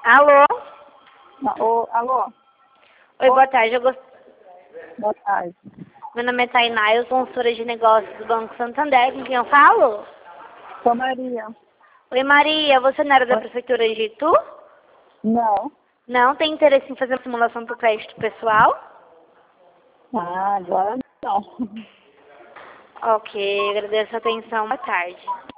Alô? Alô? Oi, boa tarde. Boa tarde. Meu nome é Tainá, eu sou consultora de negócios do Banco Santander. Com quem eu falo? Sou Maria. Oi, Maria. Você não era da Oi. Prefeitura de Itu? Não. Não tem interesse em fazer uma simulação do crédito pessoal? Agora não. Ok, agradeço a atenção. Boa tarde.